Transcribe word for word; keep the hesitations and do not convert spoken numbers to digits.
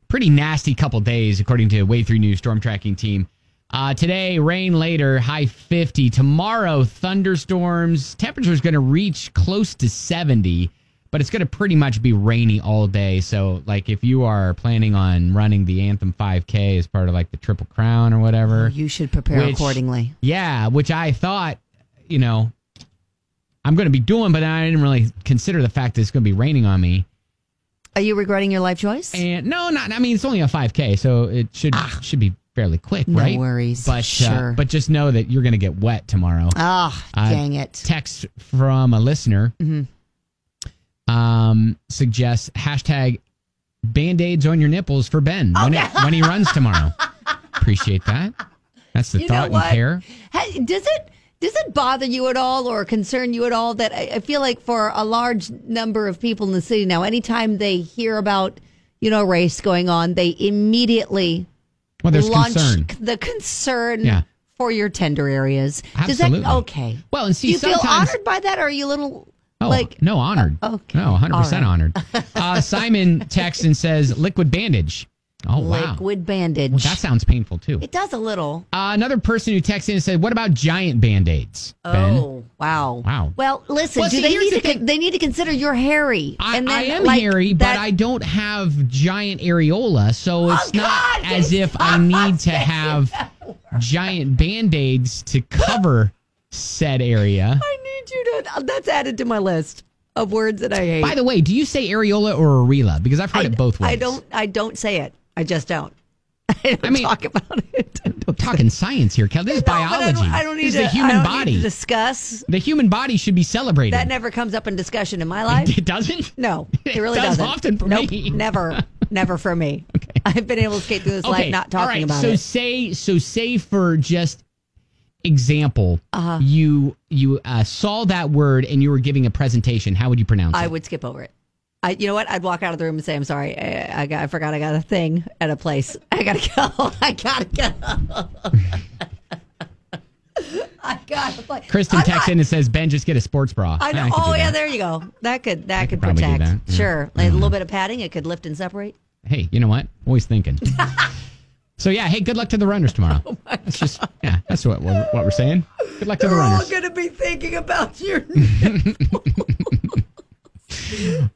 pretty nasty couple days, according to Wave three News Storm Tracking Team. Uh, today, rain later, high fifty. Tomorrow, thunderstorms. Temperature's going to reach close to seventy, but it's going to pretty much be rainy all day. So, like, if you are planning on running the Anthem five K as part of, like, the Triple Crown or whatever. You should prepare which, accordingly. Yeah, which I thought, you know, I'm going to be doing, but I didn't really consider the fact that it's going to be raining on me. Are you regretting your life choice? And no, not. I mean, it's only a five K, so it should ah, should be fairly quick, no right? No worries. But sure. uh, but just know that you're going to get wet tomorrow. Ah, oh, dang it! Text from a listener mm-hmm. um, suggests hashtag Band-Aids on your nipples for Ben oh, when, no. it, when he runs tomorrow. Appreciate that. That's the you thought and care. Hey, does it? Does it bother you at all or concern you at all that I, I feel like for a large number of people in the city now, anytime they hear about, you know, a race going on, they immediately well, there's launch concern. the concern yeah. for your tender areas. Absolutely. Does that, okay. Well, and see, do you sometimes, feel honored by that or are you a little oh, like... No, honored. Uh, okay. No, one hundred percent right. honored. Uh, Simon texts and says, liquid bandage. Oh, wow. Liquid bandage. Well, that sounds painful, too. It does a little. Uh, another person who texted in and said, what about giant Band-Aids, Ben? Oh, wow. Wow. Well, listen, well, do see, they need the to con- they need to consider you're hairy. I, and then, I am like, hairy, that- but I don't have giant areola, so it's oh, not God, as if I need to have giant Band-Aids to cover said area. I need you to... That's added to my list of words that I hate. By the way, do you say areola or areola? Because I've heard I, it both ways. I don't, I don't say it. I just don't. I don't I mean, talk about it. I'm talking science here, Kelly. This is no, biology. I don't, I don't need this to, is the human I don't body. Need to discuss. The human body should be celebrated. That never comes up in discussion in my life. It doesn't? No, it really it does doesn't. often for nope, me. Never, never for me. Okay. I've been able to skate through this okay. life not talking All right. about so it. Say, so say for just example, uh-huh. you you uh, saw that word and you were giving a presentation. How would you pronounce I it? I would skip over it. I, you know what? I'd walk out of the room and say, "I'm sorry, I, I, got, I forgot I got a thing at a place. I gotta go. I gotta go. I gotta play." Kristen I'm texts not, in and says, "Ben, just get a sports bra." I know. I Oh yeah, that. there you go. That could that I could could protect. that. Yeah. Sure, like a little bit of padding. It could lift and separate. Hey, you know what? Always thinking. So yeah, hey, good luck to the runners tomorrow. Oh that's just yeah, that's what we're, what we're saying. Good luck to They're the runners. all gonna be thinking about your.